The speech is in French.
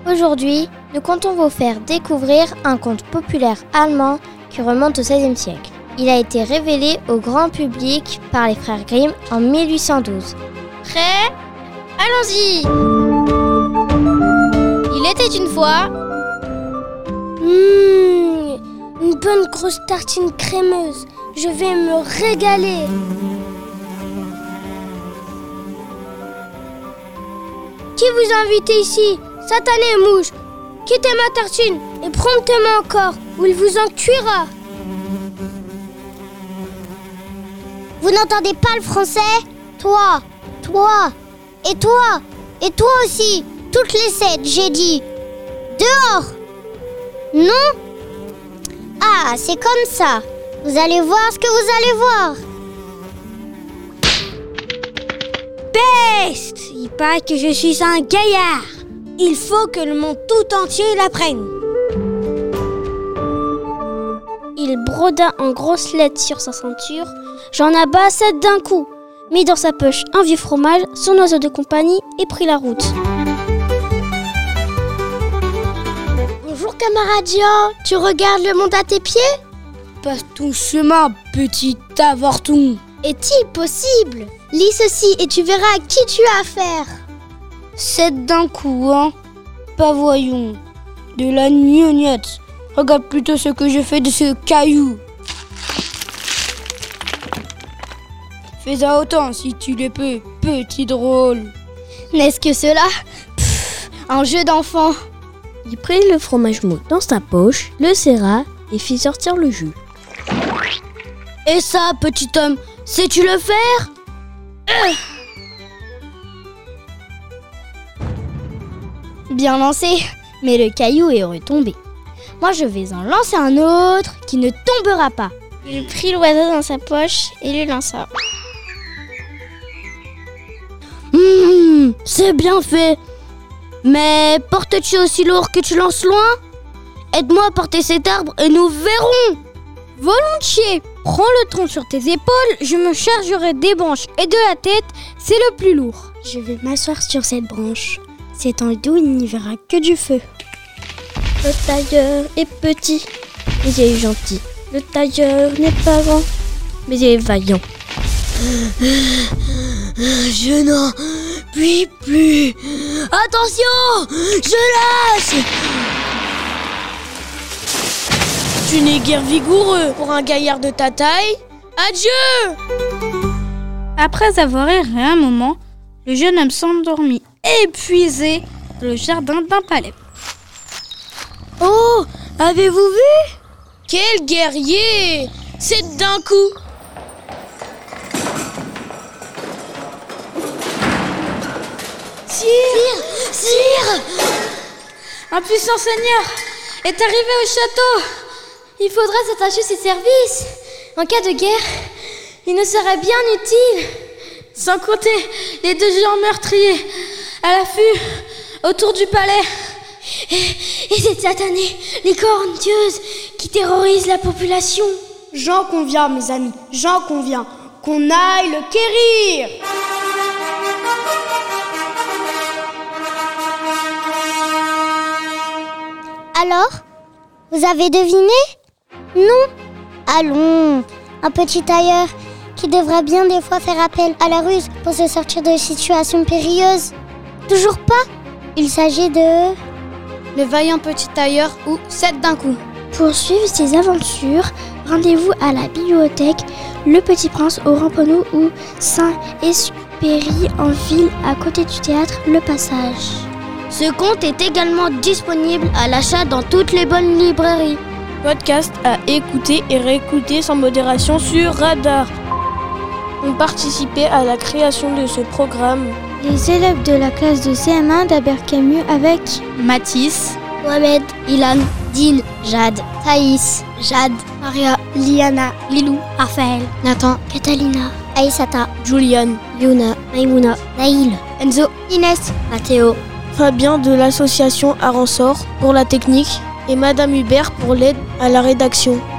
Aujourd'hui, nous comptons vous faire découvrir un conte populaire allemand qui remonte au XVIe siècle. Il a été révélé au grand public par les frères Grimm en 1812. Prêts ? Allons-y ! Il était une fois... Une bonne grosse tartine crémeuse. Je vais me régaler. Qui vous a invité ici ? Satané mouche, quittez ma tartine et promptement encore, ou il vous en cuira. Vous n'entendez pas le français ? Toi, et toi aussi. Toutes les 7, j'ai dit. Dehors ! Non ? Ah, c'est comme ça. Vous allez voir ce que vous allez voir. Peste ! Il paraît que je suis un gaillard. Il faut que le monde tout entier l'apprenne. Il broda en grosses lettres sur sa ceinture. J'en abats 7 d'un coup. Mit dans sa poche un vieux fromage, son oiseau de compagnie et prit la route. Bonjour camarade Jean, tu regardes le monde à tes pieds ? Passe ton chemin, petit avorton. Est-il possible ? Lis ceci et tu verras à qui tu as affaire. 7 d'un coup, hein ? Pas voyons. De la gnognotte. Regarde plutôt ce que je fais de ce caillou. Fais-en autant si tu le peux, petit drôle. N'est-ce que cela ? Un jeu d'enfant. Il prit le fromage mou dans sa poche, le serra et fit sortir le jus. Et ça, petit homme, sais-tu le faire ? Bien lancé, mais le caillou est retombé. Moi, je vais en lancer un autre qui ne tombera pas. Il prit l'oiseau dans sa poche et le lança. C'est bien fait. Mais portes-tu aussi lourd que tu lances loin ? Aide-moi à porter cet arbre et nous verrons. Volontiers. Prends le tronc sur tes épaules, je me chargerai des branches et de la tête, c'est le plus lourd. Je vais m'asseoir sur cette branche. C'est en doux, il n'y verra que du feu. Le tailleur est petit, mais il est gentil. Le tailleur n'est pas grand, mais il est vaillant. Je n'en puis plus. Attention, je lâche. Tu n'es guère vigoureux pour un gaillard de ta taille. Adieu. Après avoir erré un moment, le jeune homme s'endormit épuisé dans le jardin d'un palais. Oh, avez-vous vu ? Quel guerrier ! C'est d'un coup. Sire ! Un puissant seigneur est arrivé au château. Il faudra s'attacher ses services. En cas de guerre, il nous serait bien utile. Sans compter les 2 géants meurtriers à l'affût autour du palais. Et cette satanée, les cornes dieuses qui terrorisent la population. J'en conviens, mes amis, j'en conviens. Qu'on aille le quérir. Alors ? Vous avez deviné ? Non ? Allons, un petit tailleur qui devrait bien des fois faire appel à la ruse pour se sortir de situations périlleuses. Toujours pas ? Il s'agit de... Le vaillant petit tailleur ou 7 d'un coup. Pour suivre ses aventures, rendez-vous à la bibliothèque Le Petit Prince au Ramponneau ou Saint-Exupéry en ville à côté du théâtre Le Passage. Ce conte est également disponible à l'achat dans toutes les bonnes librairies. Podcast à écouter et réécouter sans modération sur Radar. Ont participé à la création de ce programme les élèves de la classe de CM1 d'Albert Camus avec Mathis, Mohamed, Ilan, Dean, Jade, Thaïs, Jade, Maria, Liana, Lilou, Raphaël, Nathan, Catalina, Aïssata, Julian, Yuna, Maïmouna, Naïl, Enzo, Inès, Mathéo, Fabien de l'association Aransor pour la technique et Madame Hubert pour l'aide à la rédaction.